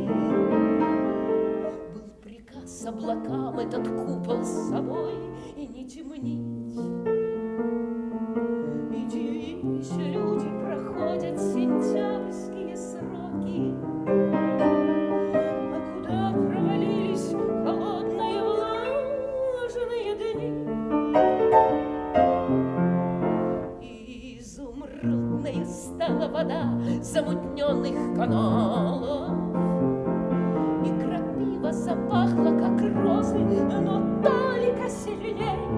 Был приказ облакам этот купол с собой и не темнить. И дивись, люди проходят сентябрьские сроки. А куда провалились холодные влажные дни? И изумрудная стала вода замутненных каналов, и крапива запахла, как розы, но только сильней.